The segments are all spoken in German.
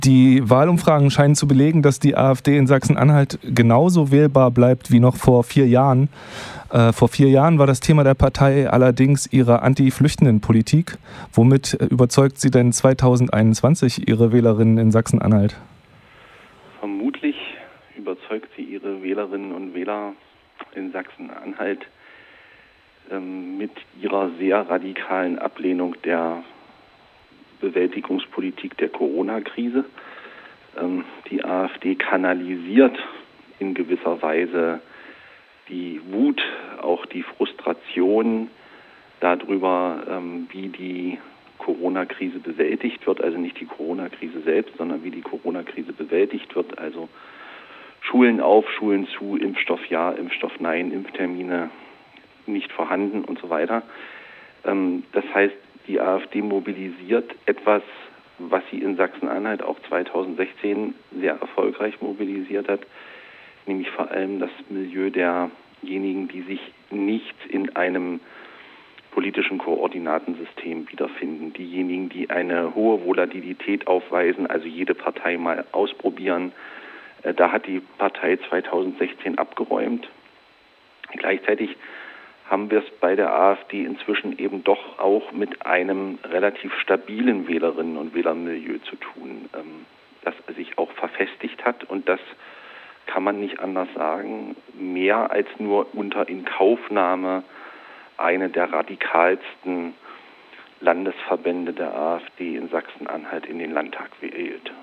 Die Wahlumfragen scheinen zu belegen, dass die AfD in Sachsen-Anhalt genauso wählbar bleibt wie noch vor 4 Jahren. Vor 4 Jahren war das Thema der Partei allerdings ihre Anti-Flüchtenden-Politik. Womit überzeugt sie denn 2021 ihre Wählerinnen in Sachsen-Anhalt? Vermutlich überzeugt sie ihre Wählerinnen und Wähler in Sachsen-Anhalt mit ihrer sehr radikalen Ablehnung der Bewältigungspolitik der Corona-Krise. Die AfD kanalisiert in gewisser Weise die Wut, auch die Frustration darüber, wie die Corona-Krise bewältigt wird. Also nicht die Corona-Krise selbst, sondern wie die Corona-Krise bewältigt wird. Also Schulen auf, Schulen zu, Impfstoff ja, Impfstoff nein, Impftermine nicht vorhanden und so weiter. Das heißt, die AfD mobilisiert etwas, was sie in Sachsen-Anhalt auch 2016 sehr erfolgreich mobilisiert hat, nämlich vor allem das Milieu derjenigen, die sich nicht in einem politischen Koordinatensystem wiederfinden. Diejenigen, die eine hohe Volatilität aufweisen, also jede Partei mal ausprobieren. Da hat die Partei 2016 abgeräumt. Gleichzeitig haben wir es bei der AfD inzwischen eben doch auch mit einem relativ stabilen Wählerinnen- und Wählermilieu zu tun, das sich auch verfestigt hat. Und das kann man nicht anders sagen, mehr als nur unter Inkaufnahme eine der radikalsten Landesverbände der AfD in Sachsen-Anhalt in den Landtag wählt.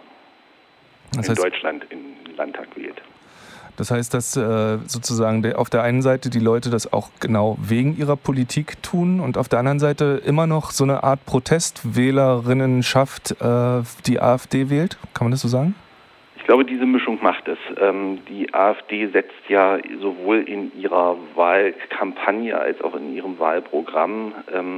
Das heißt, in Deutschland in den Landtag wählt. Das heißt, dass sozusagen auf der einen Seite die Leute das auch genau wegen ihrer Politik tun und auf der anderen Seite immer noch so eine Art Protestwählerinnenschaft die AfD wählt? Kann man das so sagen? Ich glaube, diese Mischung macht es. Die AfD setzt ja sowohl in ihrer Wahlkampagne als auch in ihrem Wahlprogramm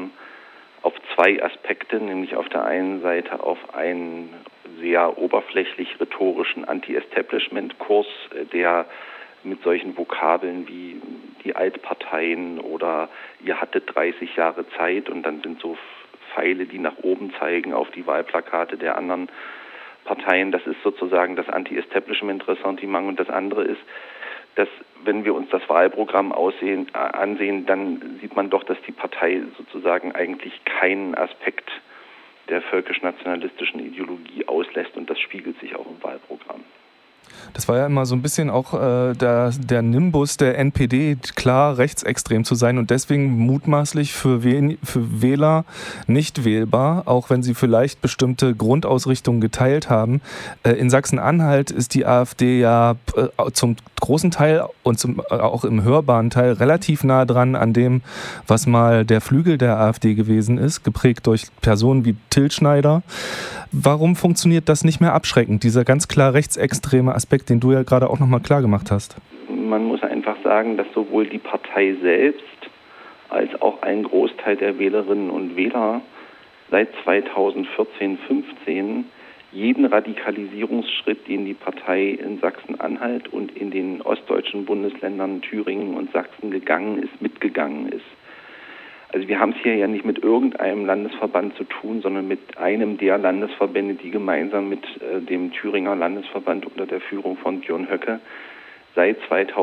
auf 2 Aspekte, nämlich auf der einen Seite auf einen sehr oberflächlich rhetorischen Anti-Establishment-Kurs, der mit solchen Vokabeln wie die Altparteien oder ihr hattet 30 Jahre Zeit und dann sind so Pfeile, die nach oben zeigen auf die Wahlplakate der anderen Parteien. Das ist sozusagen das Anti-Establishment-Ressentiment. Und das andere ist, dass wenn wir uns das Wahlprogramm ansehen, dann sieht man doch, dass die Partei sozusagen eigentlich keinen Aspekt der völkisch-nationalistischen Ideologie auslässt und das spiegelt sich auch im Wahlprogramm. Das war ja immer so ein bisschen auch der Nimbus der NPD, klar rechtsextrem zu sein und deswegen mutmaßlich für Wähler nicht wählbar, auch wenn sie vielleicht bestimmte Grundausrichtungen geteilt haben. In Sachsen-Anhalt ist die AfD ja zum großen Teil und auch im hörbaren Teil relativ nah dran an dem, was mal der Flügel der AfD gewesen ist, geprägt durch Personen wie Till Schneider. Warum funktioniert das nicht mehr abschreckend, dieser ganz klar rechtsextreme Aspekt, den du ja gerade auch nochmal klar gemacht hast? Man muss einfach sagen, dass sowohl die Partei selbst als auch ein Großteil der Wählerinnen und Wähler seit 2014, 15 jeden Radikalisierungsschritt, den die Partei in Sachsen-Anhalt und in den ostdeutschen Bundesländern Thüringen und Sachsen mitgegangen ist. Also wir haben es hier ja nicht mit irgendeinem Landesverband zu tun, sondern mit einem der Landesverbände, die gemeinsam mit dem Thüringer Landesverband unter der Führung von Björn Höcke seit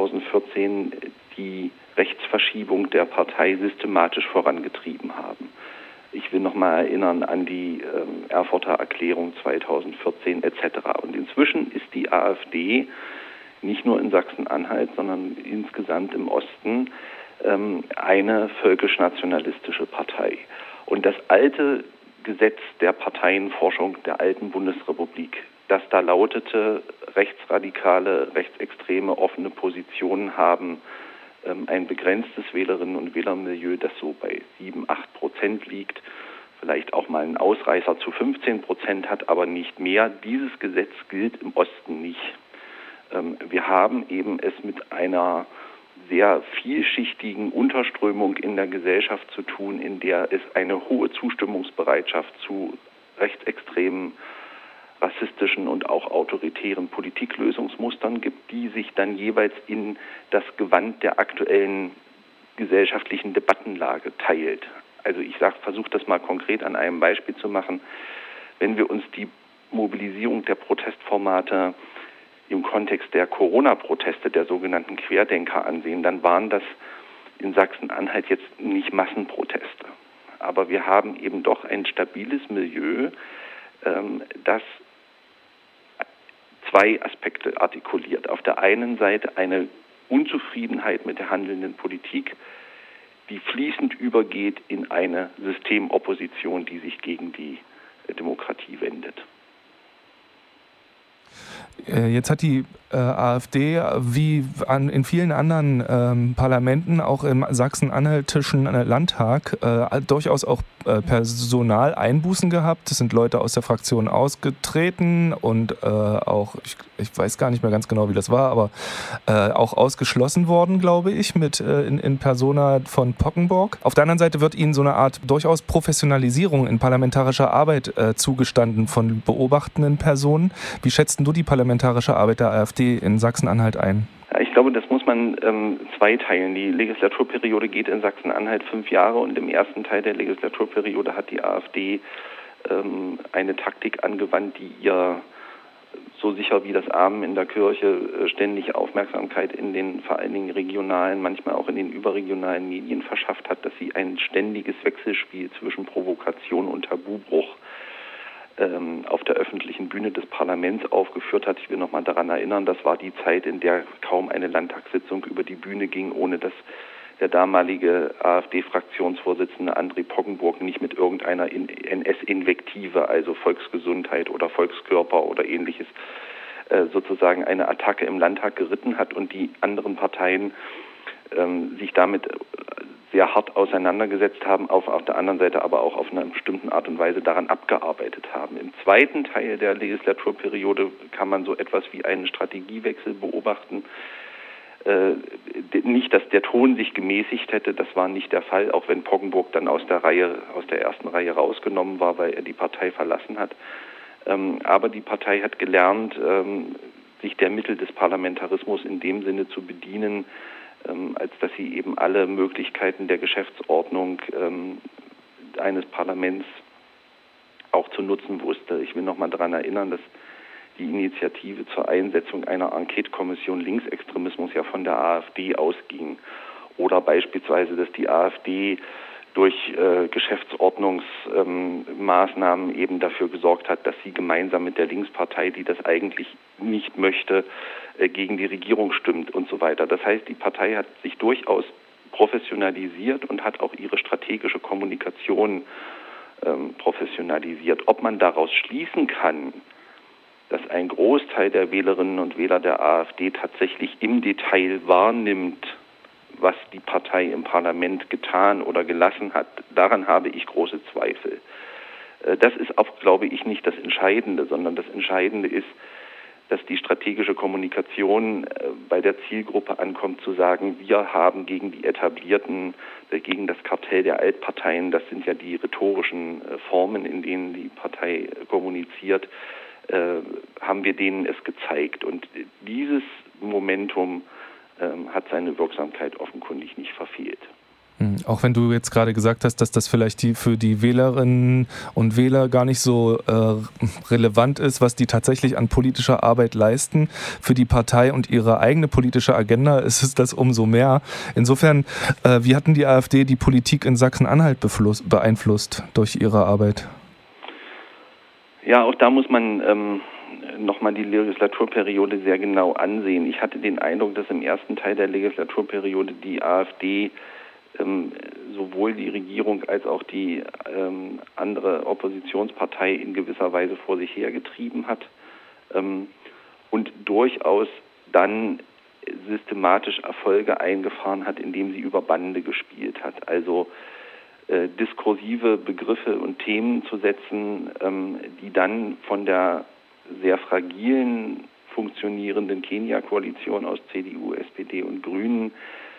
2014 die Rechtsverschiebung der Partei systematisch vorangetrieben haben. Ich will nochmal erinnern an die Erfurter Erklärung 2014 etc. Und inzwischen ist die AfD nicht nur in Sachsen-Anhalt, sondern insgesamt im Osten eine völkisch-nationalistische Partei. Und das alte Gesetz der Parteienforschung der alten Bundesrepublik, das da lautete, rechtsradikale, rechtsextreme, offene Positionen haben ein begrenztes Wählerinnen- und Wählermilieu, das so bei 7-8% liegt, vielleicht auch mal einen Ausreißer zu 15% hat, aber nicht mehr. Dieses Gesetz gilt im Osten nicht. Wir haben eben es mit einer sehr vielschichtigen Unterströmung in der Gesellschaft zu tun, in der es eine hohe Zustimmungsbereitschaft zu rechtsextremen, rassistischen und auch autoritären Politiklösungsmustern gibt, die sich dann jeweils in das Gewand der aktuellen gesellschaftlichen Debattenlage teilt. Also ich versuche das mal konkret an einem Beispiel zu machen. Wenn wir uns die Mobilisierung der Protestformate im Kontext der Corona-Proteste, der sogenannten Querdenker ansehen, dann waren das in Sachsen-Anhalt jetzt nicht Massenproteste. Aber wir haben eben doch ein stabiles Milieu, das zwei Aspekte artikuliert. Auf der einen Seite eine Unzufriedenheit mit der handelnden Politik, die fließend übergeht in eine Systemopposition, die sich gegen die Demokratie wendet. Jetzt hat die AfD wie in vielen anderen Parlamenten, auch im sachsen-anhaltischen Landtag, durchaus auch Personaleinbußen gehabt. Es sind Leute aus der Fraktion ausgetreten und auch, ich weiß gar nicht mehr ganz genau, wie das war, aber auch ausgeschlossen worden, glaube ich, in Persona von Poggenburg. Auf der anderen Seite wird ihnen so eine Art durchaus Professionalisierung in parlamentarischer Arbeit zugestanden von beobachtenden Personen. Wie schätzt du die parlamentarische Arbeit der AfD in Sachsen-Anhalt ein? Ja, ich glaube, das muss man zweiteilen. Die Legislaturperiode geht in Sachsen-Anhalt 5 Jahre und im ersten Teil der Legislaturperiode hat die AfD eine Taktik angewandt, die ihr so sicher wie das Amen in der Kirche ständig Aufmerksamkeit in den vor allen Dingen regionalen, manchmal auch in den überregionalen Medien verschafft hat, dass sie ein ständiges Wechselspiel zwischen Provokation und Tabubruch auf der öffentlichen Bühne des Parlaments aufgeführt hat. Ich will noch mal daran erinnern, das war die Zeit, in der kaum eine Landtagssitzung über die Bühne ging, ohne dass der damalige AfD-Fraktionsvorsitzende André Poggenburg nicht mit irgendeiner NS-Invektive, also Volksgesundheit oder Volkskörper oder ähnliches, sozusagen eine Attacke im Landtag geritten hat und die anderen Parteien sich damit sehr hart auseinandergesetzt haben, auf der anderen Seite aber auch auf eine bestimmte Art und Weise daran abgearbeitet haben. Im zweiten Teil der Legislaturperiode kann man so etwas wie einen Strategiewechsel beobachten. Nicht, dass der Ton sich gemäßigt hätte, das war nicht der Fall, auch wenn Poggenburg dann aus der ersten Reihe rausgenommen war, weil er die Partei verlassen hat. Aber die Partei hat gelernt, sich der Mittel des Parlamentarismus in dem Sinne zu bedienen, als dass sie eben alle Möglichkeiten der Geschäftsordnung eines Parlaments auch zu nutzen wusste. Ich will noch mal daran erinnern, dass die Initiative zur Einsetzung einer Enquete-Kommission Linksextremismus ja von der AfD ausging. Oder beispielsweise, dass die AfD durch Geschäftsordnungsmaßnahmen eben dafür gesorgt hat, dass sie gemeinsam mit der Linkspartei, die das eigentlich nicht möchte, gegen die Regierung stimmt und so weiter. Das heißt, die Partei hat sich durchaus professionalisiert und hat auch ihre strategische Kommunikation professionalisiert. Ob man daraus schließen kann, dass ein Großteil der Wählerinnen und Wähler der AfD tatsächlich im Detail wahrnimmt, was die Partei im Parlament getan oder gelassen hat, daran habe ich große Zweifel. Das ist auch, glaube ich, nicht das Entscheidende, sondern das Entscheidende ist, dass die strategische Kommunikation bei der Zielgruppe ankommt, zu sagen, wir haben gegen die etablierten, gegen das Kartell der Altparteien, das sind ja die rhetorischen Formen, in denen die Partei kommuniziert, haben wir denen es gezeigt. Und dieses Momentum hat seine Wirksamkeit offenkundig nicht verfehlt. Auch wenn du jetzt gerade gesagt hast, dass das vielleicht für die Wählerinnen und Wähler gar nicht so relevant ist, was die tatsächlich an politischer Arbeit leisten. Für die Partei und ihre eigene politische Agenda ist es das umso mehr. Insofern, wie hatten die AfD die Politik in Sachsen-Anhalt beeinflusst durch ihre Arbeit? Ja, auch da muss man nochmal die Legislaturperiode sehr genau ansehen. Ich hatte den Eindruck, dass im ersten Teil der Legislaturperiode die AfD sowohl die Regierung als auch die andere Oppositionspartei in gewisser Weise vor sich hergetrieben hat und durchaus dann systematisch Erfolge eingefahren hat, indem sie über Bande gespielt hat. Also diskursive Begriffe und Themen zu setzen, die dann von der sehr fragilen funktionierenden Kenia-Koalition aus CDU, SPD und Grünen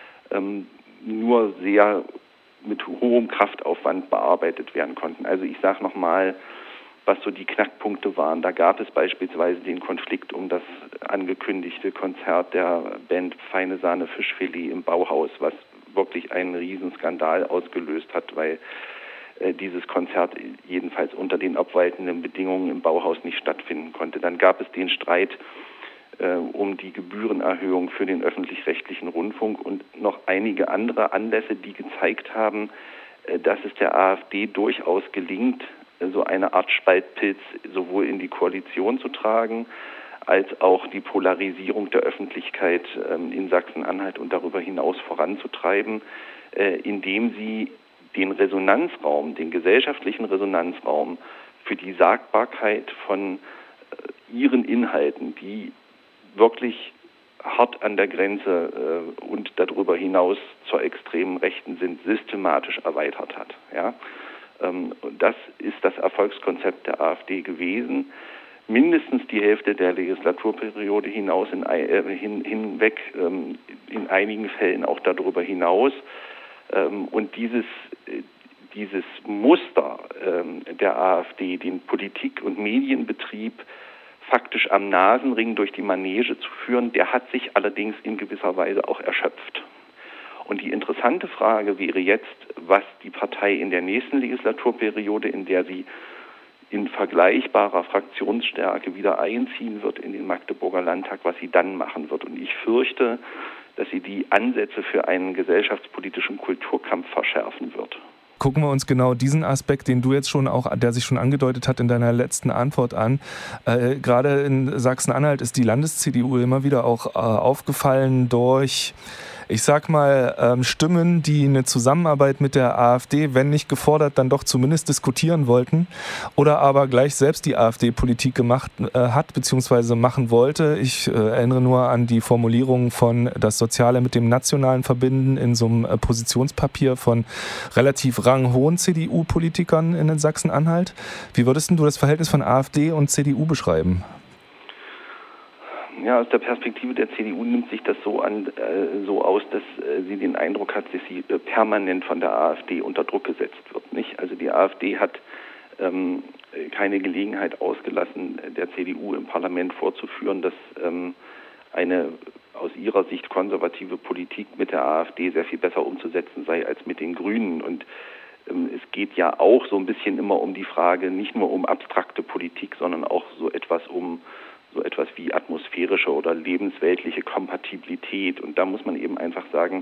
nur sehr mit hohem Kraftaufwand bearbeitet werden konnten. Also ich sage nochmal, was so die Knackpunkte waren. Da gab es beispielsweise den Konflikt um das angekündigte Konzert der Band Feine Sahne Fischfilet im Bauhaus, was wirklich einen Riesenskandal ausgelöst hat, weil dieses Konzert jedenfalls unter den obwaltenden Bedingungen im Bauhaus nicht stattfinden konnte. Dann gab es den Streit um die Gebührenerhöhung für den öffentlich-rechtlichen Rundfunk und noch einige andere Anlässe, die gezeigt haben, dass es der AfD durchaus gelingt, so eine Art Spaltpilz sowohl in die Koalition zu tragen, als auch die Polarisierung der Öffentlichkeit in Sachsen-Anhalt und darüber hinaus voranzutreiben, indem sie den Resonanzraum, den gesellschaftlichen Resonanzraum für die Sagbarkeit von ihren Inhalten, die wirklich hart an der Grenze und darüber hinaus zur extremen Rechten sind, systematisch erweitert hat. Ja? Das ist das Erfolgskonzept der AfD gewesen. Mindestens die Hälfte der Legislaturperiode hinweg, in einigen Fällen auch darüber hinaus. Und dieses Muster der AfD, den Politik- und Medienbetrieb faktisch am Nasenring durch die Manege zu führen, der hat sich allerdings in gewisser Weise auch erschöpft. Und die interessante Frage wäre jetzt, was die Partei in der nächsten Legislaturperiode, in der sie in vergleichbarer Fraktionsstärke wieder einziehen wird in den Magdeburger Landtag, was sie dann machen wird. Und ich fürchte, dass sie die Ansätze für einen gesellschaftspolitischen Kulturkampf verschärfen wird. Gucken wir uns genau diesen Aspekt, den du jetzt schon auch, der sich schon angedeutet hat in deiner letzten Antwort an. Gerade in Sachsen-Anhalt ist die Landes-CDU immer wieder auch aufgefallen durch, ich sag mal, Stimmen, die eine Zusammenarbeit mit der AfD, wenn nicht gefordert, dann doch zumindest diskutieren wollten oder aber gleich selbst die AfD-Politik gemacht hat bzw. machen wollte. Ich erinnere nur an die Formulierung von das Soziale mit dem Nationalen verbinden in so einem Positionspapier von relativ ranghohen CDU-Politikern in Sachsen-Anhalt. Wie würdest du das Verhältnis von AfD und CDU beschreiben? Ja, aus der Perspektive der CDU nimmt sich das so aus, dass sie den Eindruck hat, dass sie permanent von der AfD unter Druck gesetzt wird. Nicht? Also die AfD hat keine Gelegenheit ausgelassen, der CDU im Parlament vorzuführen, dass eine aus ihrer Sicht konservative Politik mit der AfD sehr viel besser umzusetzen sei als mit den Grünen. Und es geht ja auch so ein bisschen immer um die Frage, nicht nur um abstrakte Politik, sondern auch so etwas wie atmosphärische oder lebensweltliche Kompatibilität. Und da muss man eben einfach sagen,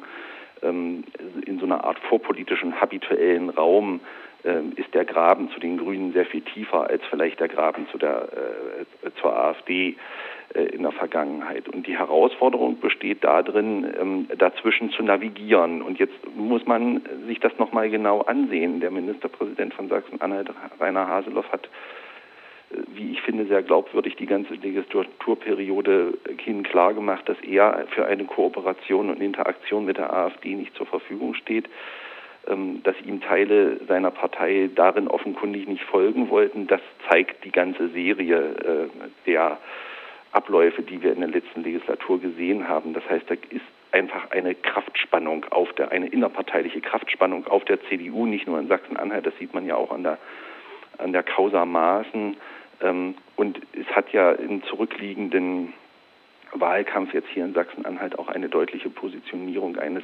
in so einer Art vorpolitischen, habituellen Raum ist der Graben zu den Grünen sehr viel tiefer als vielleicht der Graben zur AfD in der Vergangenheit. Und die Herausforderung besteht darin, dazwischen zu navigieren. Und jetzt muss man sich das nochmal genau ansehen. Der Ministerpräsident von Sachsen-Anhalt, Rainer Haseloff, hat, wie ich finde, sehr glaubwürdig die ganze Legislaturperiode hin klar gemacht, dass er für eine Kooperation und Interaktion mit der AfD nicht zur Verfügung steht, dass ihm Teile seiner Partei darin offenkundig nicht folgen wollten. Das zeigt die ganze Serie der Abläufe, die wir in der letzten Legislatur gesehen haben. Das heißt, da ist einfach eine Kraftspannung eine innerparteiliche Kraftspannung auf der CDU, nicht nur in Sachsen-Anhalt, das sieht man ja auch an der Causa Maaßen. Und es hat ja im zurückliegenden Wahlkampf jetzt hier in Sachsen-Anhalt auch eine deutliche Positionierung eines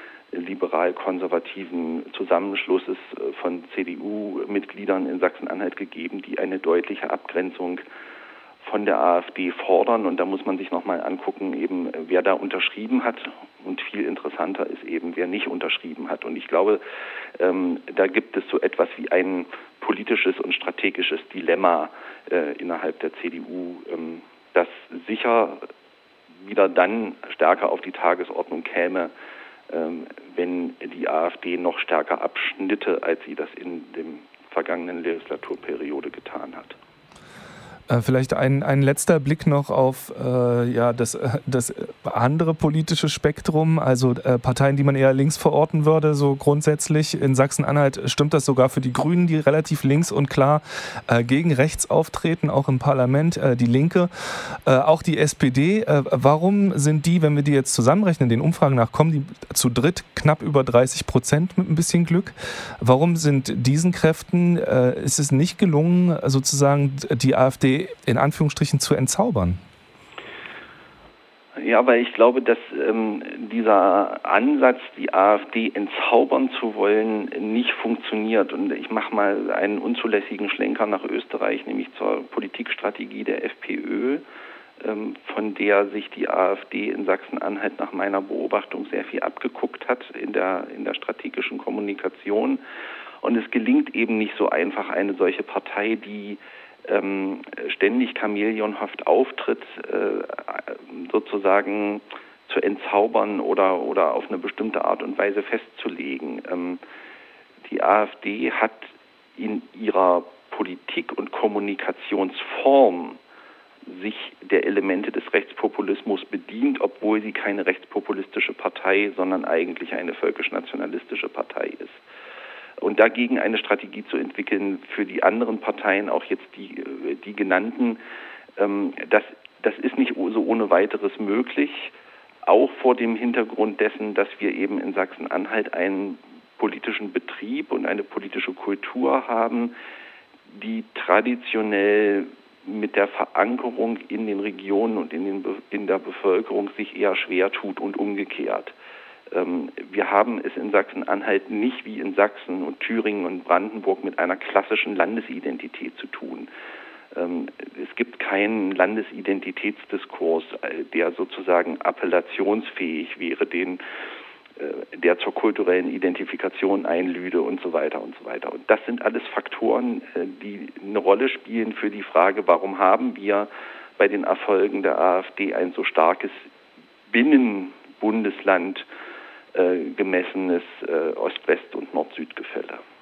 liberal-konservativen Zusammenschlusses von CDU-Mitgliedern in Sachsen-Anhalt gegeben, die eine deutliche Abgrenzung von der AfD fordern. Und da muss man sich nochmal angucken, eben wer da unterschrieben hat. Und viel interessanter ist eben, wer nicht unterschrieben hat. Und ich glaube, da gibt es so etwas wie ein politisches und strategisches Dilemma innerhalb der CDU, das sicher wieder dann stärker auf die Tagesordnung käme, wenn die AfD noch stärker abschnitte, als sie das in der vergangenen Legislaturperiode getan hat. Vielleicht ein letzter Blick noch auf das andere politische Spektrum, also Parteien, die man eher links verorten würde, so grundsätzlich. In Sachsen-Anhalt stimmt das sogar für die Grünen, die relativ links und klar gegen rechts auftreten, auch im Parlament, die Linke, auch die SPD. Warum sind die, wenn wir die jetzt zusammenrechnen, den Umfragen nach, kommen die zu dritt knapp über 30% mit ein bisschen Glück? Warum sind diesen Kräften, ist es nicht gelungen, sozusagen die AfD in Anführungsstrichen zu entzaubern? Ja, weil ich glaube, dass dieser Ansatz, die AfD entzaubern zu wollen, nicht funktioniert. Und ich mache mal einen unzulässigen Schlenker nach Österreich, nämlich zur Politikstrategie der FPÖ, von der sich die AfD in Sachsen-Anhalt nach meiner Beobachtung sehr viel abgeguckt hat in der strategischen Kommunikation. Und es gelingt eben nicht so einfach, eine solche Partei, die ständig chamäleonhaft auftritt, sozusagen zu entzaubern oder auf eine bestimmte Art und Weise festzulegen. Die AfD hat in ihrer Politik- und Kommunikationsform sich der Elemente des Rechtspopulismus bedient, obwohl sie keine rechtspopulistische Partei, sondern eigentlich eine völkisch-nationalistische Partei ist. Und dagegen eine Strategie zu entwickeln für die anderen Parteien, auch jetzt die genannten, das ist nicht so ohne weiteres möglich, auch vor dem Hintergrund dessen, dass wir eben in Sachsen-Anhalt einen politischen Betrieb und eine politische Kultur haben, die traditionell mit der Verankerung in den Regionen und in der Bevölkerung sich eher schwer tut und umgekehrt. Wir haben es in Sachsen-Anhalt nicht wie in Sachsen und Thüringen und Brandenburg mit einer klassischen Landesidentität zu tun. Es gibt keinen Landesidentitätsdiskurs, der sozusagen appellationsfähig wäre, der zur kulturellen Identifikation einlüde und so weiter und so weiter. Und das sind alles Faktoren, die eine Rolle spielen für die Frage, warum haben wir bei den Erfolgen der AfD ein so starkes Binnenbundesland gemessenes Ost-West- und Nord-Süd-Gefälle.